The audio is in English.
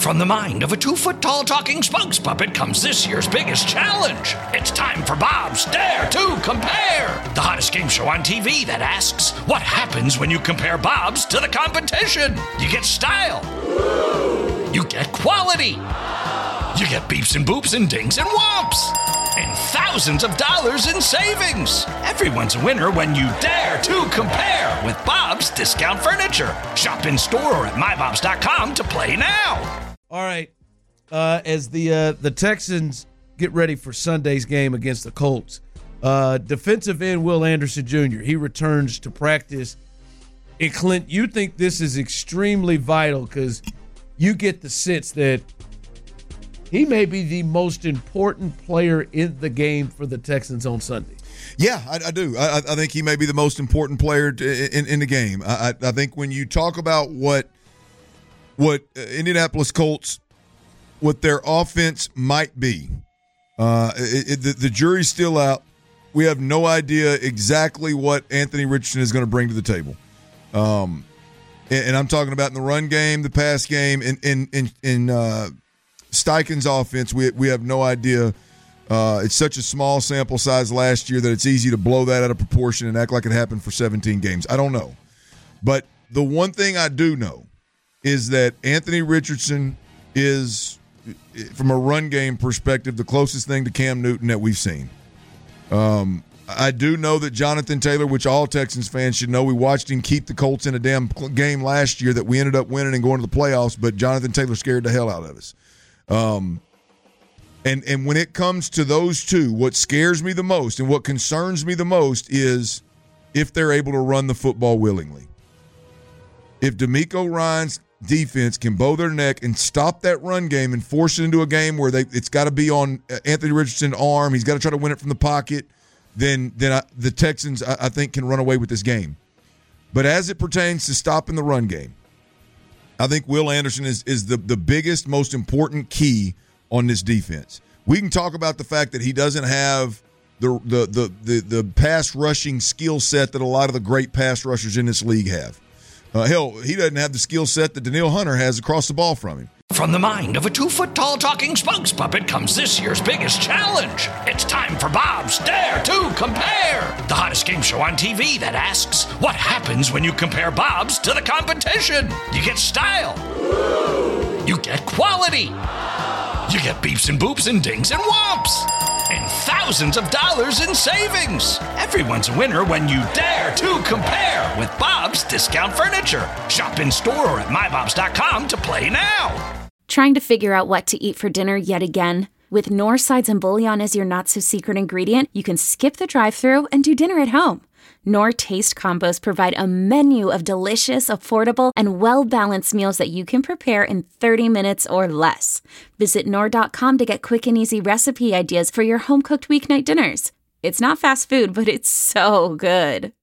From the mind of a 2-foot-tall talking spokes puppet comes this year's biggest challenge. It's time for Bob's Dare to Compare, the hottest game show on TV that asks, what happens when you compare Bob's to the competition? You get style. You get quality. You get beeps and boops and dings and whomps. And thousands of dollars in savings. Everyone's a winner when you dare to compare with Bob's Discount Furniture. Shop in store or at mybobs.com to play now. All right. As the Texans get ready for Sunday's game against the Colts, defensive end Will Anderson Jr., he returns to practice. And Clint, you think this is extremely vital because you get the sense that he may be the most important player in the game for the Texans on Sunday. Yeah, I do. I think he may be the most important player in the game. I think when you talk about what Indianapolis Colts, what their offense might be, the jury's still out. We have no idea exactly what Anthony Richardson is going to bring to the table. And I'm talking about in the run game, the pass game, in Steichen's offense, we have no idea. It's such a small sample size last year that it's easy to blow that out of proportion and act like it happened for 17 games. I don't know. But the one thing I do know is that Anthony Richardson is, from a run game perspective, the closest thing to Cam Newton that we've seen. I do know that Jonathan Taylor, which all Texans fans should know, we watched him keep the Colts in a damn game last year that we ended up winning and going to the playoffs, but Jonathan Taylor scared the hell out of us. And when it comes to those two, what scares me the most and what concerns me the most is if they're able to run the football willingly. If DeMeco Ryans' defense can bow their neck and stop that run game and force it into a game where it's got to be on Anthony Richardson's arm, he's got to try to win it from the pocket, then the Texans, I think, can run away with this game. But as it pertains to stopping the run game, I think Will Anderson is the biggest, most important key on this defense. We can talk about the fact that he doesn't have the pass rushing skill set that a lot of the great pass rushers in this league have. Hell, he doesn't have the skill set that Danielle Hunter has across the ball from him. From the mind of a 2-foot-tall talking spokes puppet comes this year's biggest challenge. It's time for Bob's Dare to Compare, the hottest game show on TV that asks, what happens when you compare Bob's to the competition? You get style. You get quality. You get beeps and boops and dings and whomps. And thousands of dollars in savings. Everyone's a winner when you dare to compare with Bob's Discount Furniture. Shop in store or at mybobs.com to play now. Trying to figure out what to eat for dinner yet again? With Knorr sides and bouillon as your not-so-secret ingredient, you can skip the drive-thru and do dinner at home. Knorr Taste Combos provide a menu of delicious, affordable, and well-balanced meals that you can prepare in 30 minutes or less. Visit Knorr.com to get quick and easy recipe ideas for your home-cooked weeknight dinners. It's not fast food, but it's so good.